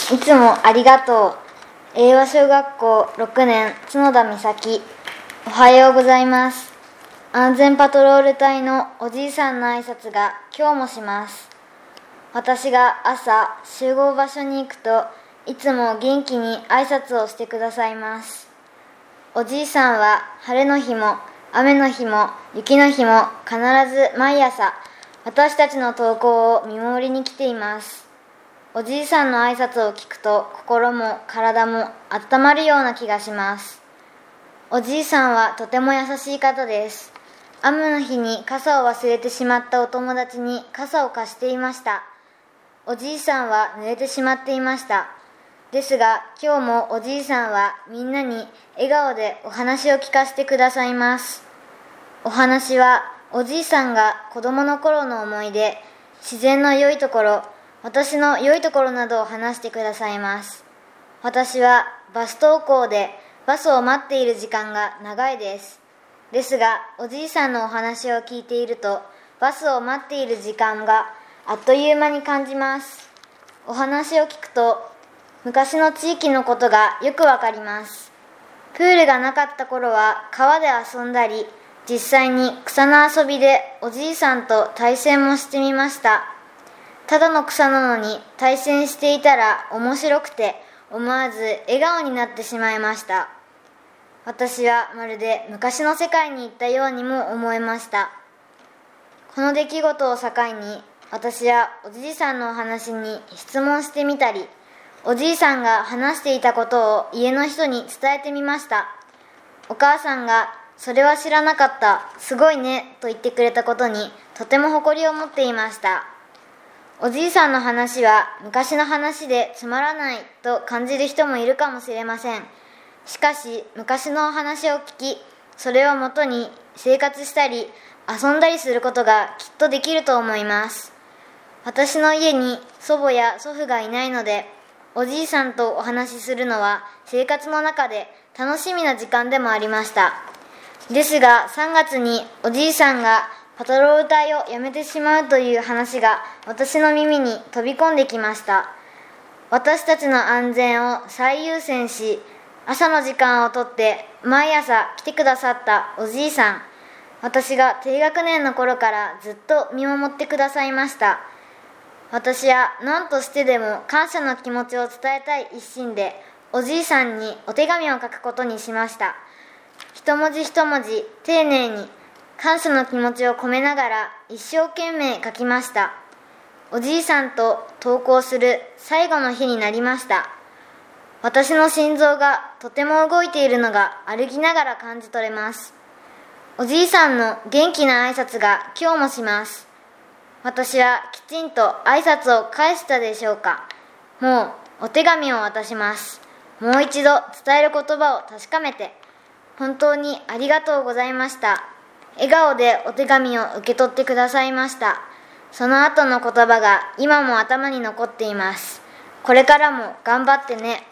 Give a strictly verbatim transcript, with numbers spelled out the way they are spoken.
いつもありがとう。英和小学校ろくねん角田美咲。おはようございます。安全パトロール隊のおじいさんの挨拶が今日もします。私が朝集合場所に行くといつも元気に挨拶をしてくださいます。おじいさんは晴れの日も雨の日も雪の日も必ず毎朝私たちの登校を見守りに来ています。おじいさんの挨拶を聞くと心も体も温まるような気がします。おじいさんはとても優しい方です。雨の日に傘を忘れてしまったお友達に傘を貸していました。おじいさんは濡れてしまっていました。ですが今日もおじいさんはみんなに笑顔でお話を聞かせてくださいます。お話はおじいさんが子供の頃の思い出、自然の良いところ、私の良いところなどを話してくださいます。私はバス登校でバスを待っている時間が長いです。ですがおじいさんのお話を聞いているとバスを待っている時間があっという間に感じます。お話を聞くと昔の地域のことがよくわかります。プールがなかった頃は川で遊んだり、実際に草の遊びでおじいさんと対戦もしてみました。ただの草なのに対戦していたら面白くて思わず笑顔になってしまいました。私はまるで昔の世界に行ったようにも思えました。この出来事を境に私はおじいさんのお話に質問してみたり、おじいさんが話していたことを家の人に伝えてみました。お母さんがそれは知らなかった、すごいねと言ってくれたことにとても誇りを持っていました。おじいさんの話は昔の話でつまらないと感じる人もいるかもしれません。しかし昔のお話を聞き、それをもとに生活したり遊んだりすることがきっとできると思います。私の家に祖母や祖父がいないので、おじいさんとお話しするのは生活の中で楽しみな時間でもありました。ですがさんがつにおじいさんがパトロール隊を辞めてしまうという話が私の耳に飛び込んできました。私たちの安全を最優先し、朝の時間をとって毎朝来てくださったおじいさん、私が低学年の頃からずっと見守ってくださいました。私は何としてでも感謝の気持ちを伝えたい一心でおじいさんにお手紙を書くことにしました。一文字一文字丁寧に感謝の気持ちを込めながら一生懸命書きました。おじいさんと登校する最後の日になりました。私の心臓がとても動いているのが歩きながら感じ取れます。おじいさんの元気な挨拶が今日もします。私はきちんと挨拶を返したでしょうか。もうお手紙を渡します。もう一度伝える言葉を確かめて、本当にありがとうございました。笑顔でお手紙を受け取ってくださいました。その後の言葉が今も頭に残っています。これからも頑張ってね。